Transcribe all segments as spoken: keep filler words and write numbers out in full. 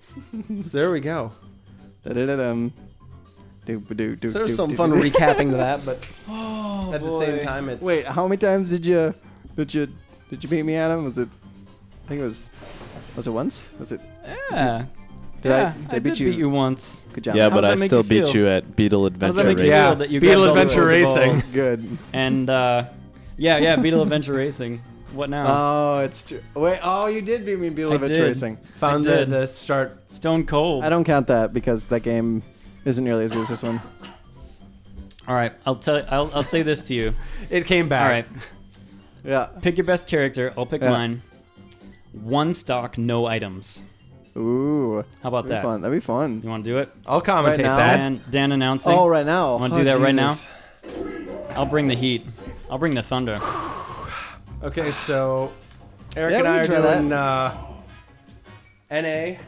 So there we go. Da-da-da-dum. Do-ba-do-do, There's some do-do-do. fun recapping to that, but Oh, at the boy. same time, it's Wait, how many times did you did you did you beat me, Adam? Was it? I think it was. Was it once? Was it? Yeah. Did I- yeah, did I beat did you? beat you once. Good job. Yeah, How but does I that make still you beat feel? you at Beetle How does Adventure that make you Racing. Yeah. feel that you Beetle grabbed all the Adventure Pokeballs? Racing. Good. And uh, yeah, yeah, Beetle Adventure Racing. What now? Oh, it's true. Wait. Oh, you did beat me in Beetle I Adventure did. Racing. found I the, did. the start. Stone Cold. I don't count that because that game isn't nearly as good as this one. All right, I'll tell. I'll, I'll say this to you. It came back. All right, Yeah. pick your best character. I'll pick Yeah. mine. One stock, no items. Ooh. How about That'd be that? fun. That'd be fun. You want to do it? I'll commentate Right now? that. Dan, Dan announcing. Oh, right now. Want Oh, to do that right now? Jesus. I'll bring the heat. I'll bring the thunder. Okay, so Eric Yeah, and we I can are try that. doing uh, N A.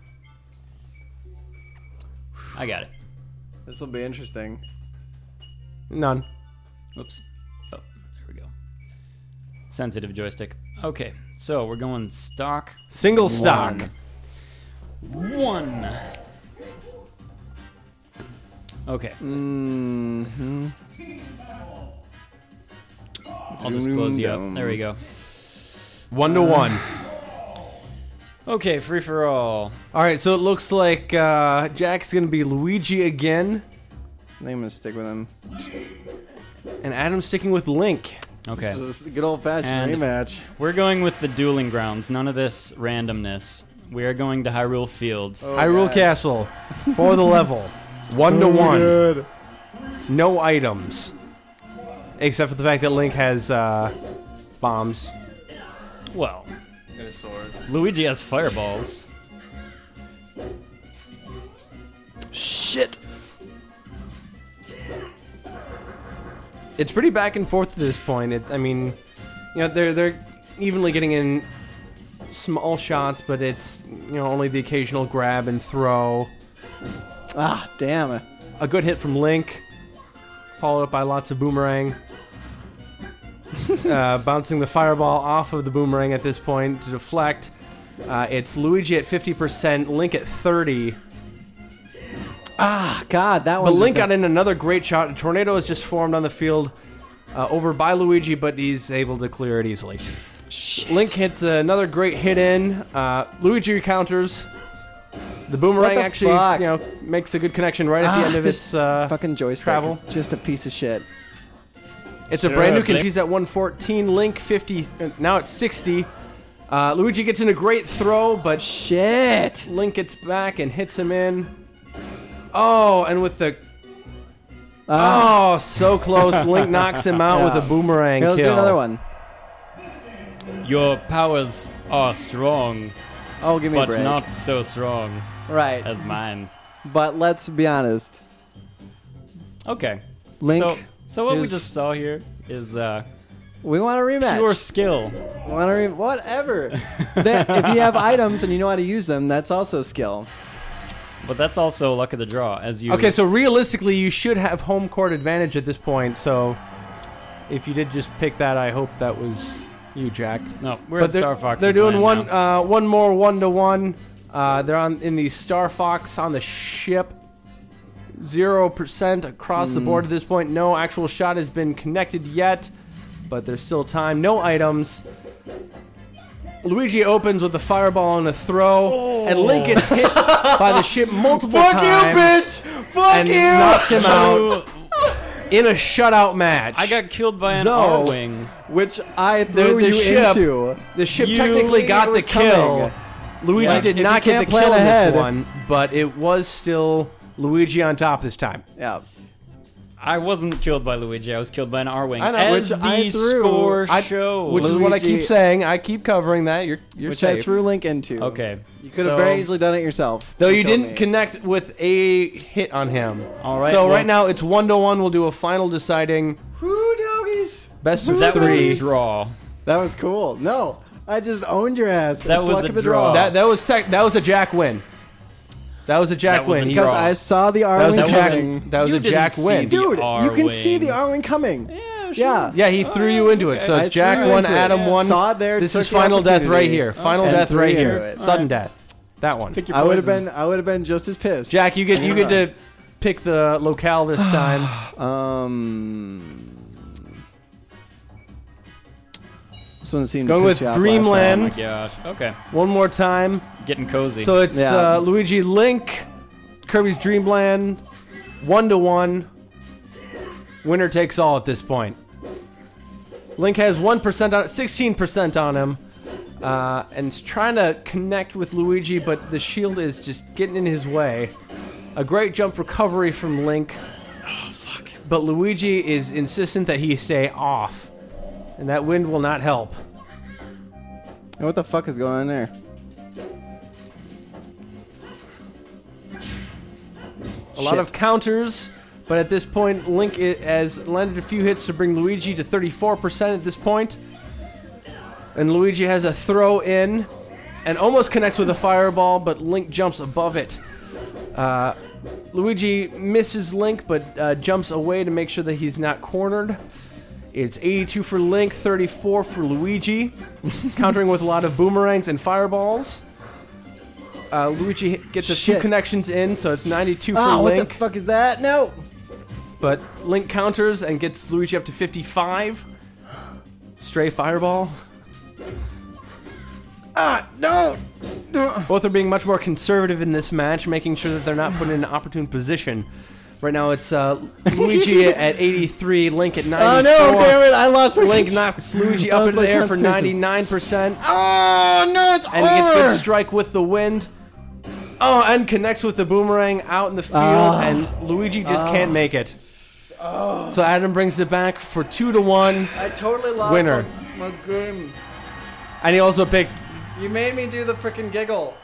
I got it. This will be interesting. None. Oops. Oh, there we go. Sensitive joystick. Okay, so we're going stock Single stock. one. Okay, Mm-hmm. I'll just close you up. There we go. One to one. Okay, free for all. All right, so it looks like uh, Jack's going to be Luigi again, I think I'm gonna stick with him. and Adam's sticking with Link. Okay, This is a good old fashioned And- rematch. we're going with the dueling grounds. None of this randomness. We are going to Hyrule Fields. Oh, Hyrule God. Castle for the level. One to Oh, one. good. No items. Except for the fact that Link has uh, bombs. Well, And a sword. Luigi has fireballs. Shit. It's pretty back and forth at this point. It, I mean, you know, they're they're evenly getting in small shots, but it's, you know, only the occasional grab and throw. Ah, damn. A good hit from Link, followed up by lots of boomerang. uh, bouncing the fireball off of the boomerang at this point to deflect. Uh, it's Luigi at fifty percent, Link at thirty. Ah, God, that But one. Link got in another great shot. A tornado has just formed on the field uh, over by Luigi, but he's able to clear it easily. Shit. Link hits another great hit in. Uh, Luigi counters. The boomerang What the actually, fuck? you know, makes a good connection right at Ah, the end of this its uh, fucking joystick travel. is just a piece of shit. It's a Sure, brand new Blake. Conchis at one fourteen. Link fifty. uh, Now it's sixty. Uh, Luigi gets in a great throw, but Shit. Link gets back and hits him in. Oh, and with the Ah. oh, so close. Link knocks him out Yeah. with a boomerang Here, let's kill. do another one. Your powers are strong, Oh, give me a but break. not so strong Right. as mine. But let's be honest. Okay. Link So, so what we is- just saw here is uh, We want a rematch. pure skill. We want a re- whatever. That, if you have items and you know how to use them, that's also skill. But that's also luck of the draw, as you. Okay, so realistically, you should have home court advantage at this point. So, if you did just pick that, I hope that was you, Jack. no, we're But at they're, Star Fox. they're doing one, uh, one more one to one. Uh, they're on in the Star Fox on the ship. Zero percent across the board at this point. No actual shot has been connected yet, but there's still time. No items. Luigi opens with a fireball and a throw, and Link gets hit by the ship multiple Fuck times. you, bitch! Fuck and you! knocks him out in a shutout match. I got killed by an No. R-wing. Which I The- threw the you ship- into. the ship You- technically got it the was kill. coming. Luigi Yeah. did If not you get the can't plan kill in ahead. this one, but it was still Luigi on top this time. Yeah. I wasn't killed by Luigi. I was killed by an R-wing. I know, As which the I threw. score I- shows. Which is what I Luigi- keep saying. I keep covering that. You're you're Which safe. I threw Link into. Okay. You could so, have very easily done it yourself. Though you killed didn't me. connect with a hit on him. All right. So well, right now it's one to one. We'll do a final deciding Woo, doggies! best of that was three. a draw. That was cool. No, I just owned your ass. That It's was luck a of the draw. draw. That that was tech. That was a Jack win. That was a Jack That was win. a He- because draw. I saw the that R was wing a Jack. coming. That was You a didn't Jack see win. the Dude, you can see R-wing. the R wing coming. Yeah, Yeah. Yeah, he threw you into it. So Okay. it's I Jack threw one, into it. Adam one. Saw it there. This took is the final death right opportunity, here. Final and death threw right into here. it. Sudden death. That one. Pick your I would have poison. been. I would have been just as pissed. Jack, you get you get to pick the locale this time. Um. This one seemed Going to with piss you off Oh Dreamland. my gosh. Okay. One more time. Getting cozy. So it's Yeah. uh, Luigi Link, Kirby's Dreamland, one to one. Winner takes all at this point. Link has one percent on, sixteen percent on him, uh, and is trying to connect with Luigi, but the shield is just getting in his way. A great jump recovery from Link. oh fuck. But Luigi is insistent that he stay off, and that wind will not help. And what the fuck is going on there? A lot Shit. of counters, but at this point, Link i- has landed a few hits to bring Luigi to thirty-four percent at this point. And Luigi has a throw in and almost connects with a fireball, but Link jumps above it. Uh, Luigi misses Link, but uh, jumps away to make sure that he's not cornered. It's eighty-two for Link, thirty-four for Luigi, countering with a lot of boomerangs and fireballs. Uh, Luigi gets a few Shit. connections in, so it's ninety-two for Ah, what Link. the fuck is that? No. But Link counters and gets Luigi up to fifty-five. Stray fireball. Ah, no. Both are being much more conservative in this match, making sure that they're not put in an opportune position. Right now it's uh, Luigi at eighty-three, Link at ninety-four. Oh no! Damn it! I lost. Link knocks Luigi That up was into the my air for concentration. ninety-nine percent. Oh no! It's And he gets over. good strike with the wind. Oh, and connects with the boomerang out in the field, Ah. and Luigi just can't make it. So Adam brings it back for two to one, I totally lost Winner. my, my game. and he also picked. You made me do the freaking giggle.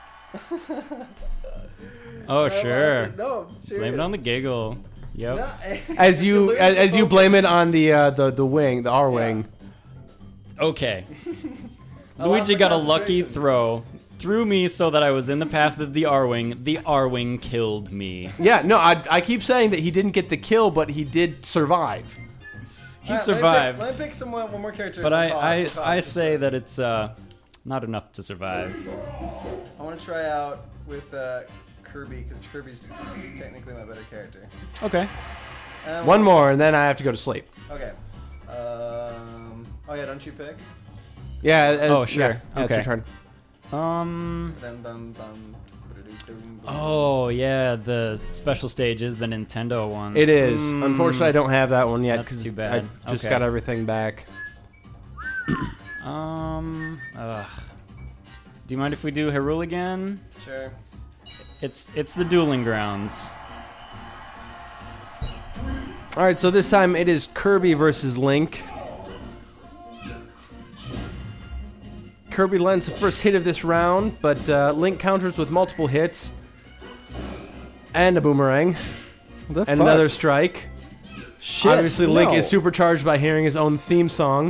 Oh sure. No, serious. Blame it on the giggle. Yep. As you as, as you blame it on the uh, the the wing, the R wing. Okay. lost Luigi my got a lucky concentration. throw. Threw me so that I was in the path of the R-Wing. The R-Wing killed me. Yeah, no, I I keep saying that he didn't get the kill, but he did survive. He survived. Let me pick, let me pick someone, one more character. But We'll I, call it, I, we'll call it. I say that it's uh, not enough to survive. I want to try out with uh, Kirby because Kirby's technically my better character. Okay. Um, One more, and then I have to go to sleep. Okay. Um. Oh yeah, don't you pick? Yeah. uh, Oh, sure. Yeah, yeah, it's Okay. your turn. Um. Bum, bum, bum, ba-da-doo-dum, bum. Oh yeah, the special stage is the Nintendo one. It is. Mm. Unfortunately, I don't have that one yet. That's 'cause too bad. I just Okay. got everything back. Um. Ugh. Do you mind if we do Hyrule again? Sure. It's it's the Dueling Grounds. All right, so this time it is Kirby versus Link. Kirby lands the first hit of this round, but uh, Link counters with multiple hits. And a boomerang. The And another strike. Shit. Obviously, Link no. is supercharged by hearing his own theme song.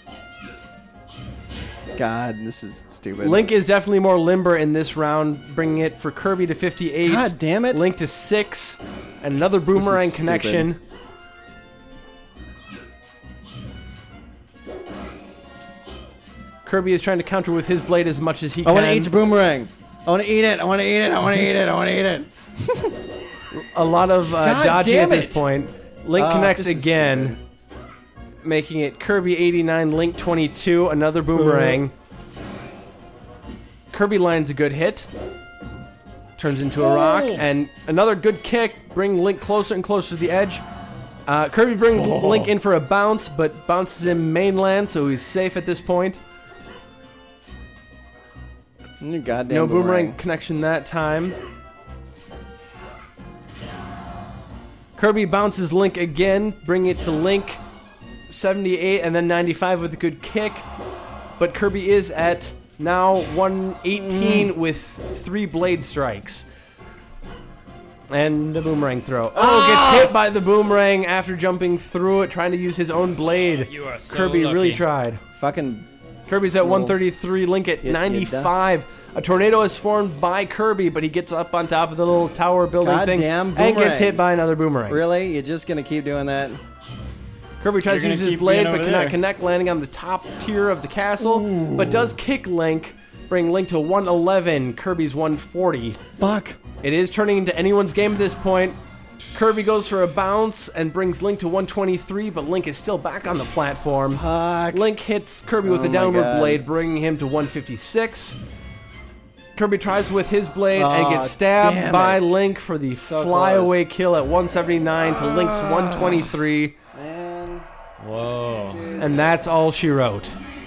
God, this is stupid. Link is definitely more limber in this round, bringing it for Kirby to fifty-eight. God damn it. Link to six. And another boomerang stupid. connection. Kirby is trying to counter with his blade as much as he I can. want to eat the boomerang. I want to eat it. I want to eat it. I want to eat it. I want to eat it. A lot of uh, God dodging at damn this it. point. Link Ah, connects this is again, making it Kirby eighty-nine, Link twenty-two. Another boomerang. Kirby lands a good hit. Turns into a rock. Oh. And another good kick. Bring Link closer and closer to the edge. Uh, Kirby brings Oh. Link in for a bounce, but bounces him mainland, so he's safe at this point. You goddamn No boomerang boomerang. connection that time. Kirby bounces Link again, bring it to Link seventy-eight and then ninety-five with a good kick. But Kirby is at now one eighteen with three blade strikes. And the boomerang throw. Oh, Ah! gets hit by the boomerang after jumping through it, trying to use his own blade. You are so Kirby really lucky. tried. Fucking. Kirby's at Little- one thirty-three, Link at You- you ninety-five. A tornado is formed by Kirby, but he gets up on top of the little tower building thing Goddamn and gets hit boomerangs. by another boomerang. Really? You're just gonna keep doing that? Kirby tries to You're use gonna his keep blade, being but over cannot there. connect, landing on the top tier of the castle, but does kick Link, bring Link to one eleven, Kirby's one forty. Fuck. It is turning into anyone's game at this point. Kirby goes for a bounce and brings Link to one twenty-three, but Link is still back on the platform. Fuck. Link hits Kirby with Oh a my downward God. blade, bringing him to one fifty-six. Kirby tries with his blade and Aw, gets stabbed damn by it. Link for the So flyaway kill at one seventy-nine to Link's one twenty-three. Man. Whoa. Seriously. And that's all she wrote.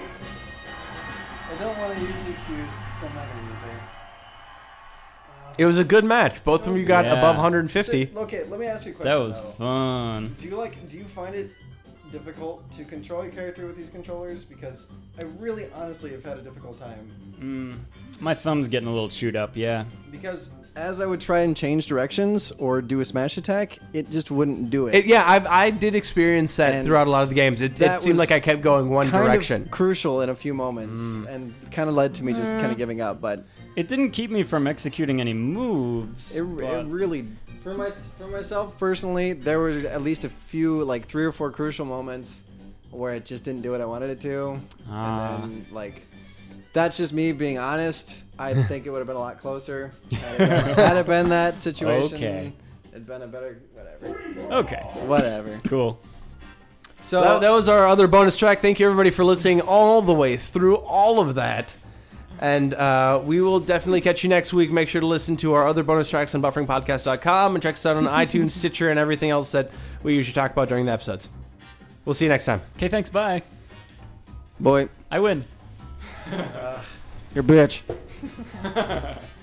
I don't want to use excuse, so I'm not going to use it. It was a good match. Both of you got Yeah. above one fifty. So, okay, let me ask you a question. That was though. fun. Do you like? Do you find it difficult to control your character with these controllers? Because I really, honestly, have had a difficult time. Mm, my thumb's getting a little chewed up, yeah. Because as I would try and change directions or do a smash attack, it just wouldn't do it. It, yeah, I've, I did experience that And throughout a lot of the games. It, that it seemed was like I kept going one kind direction. of crucial in a few moments, Mm. and kind of led to me just kind of giving up. But It didn't keep me from executing any moves. it, but- it really, for my for myself personally, there were at least a few, like three or four crucial moments where it just didn't do what I wanted it to, Ah. and then like. That's just me being honest. I think it would have been a lot closer. Had it been, had it been that situation, Okay. it'd been a better whatever. Okay, Whatever. cool. So that, that was our other bonus track. Thank you, everybody, for listening all the way through all of that. And uh, we will definitely catch you next week. Make sure to listen to our other bonus tracks on buffering podcast dot com and check us out on iTunes, Stitcher, and everything else that we usually talk about during the episodes. We'll see you next time. Okay, thanks, bye. boy, I win. you're a bitch.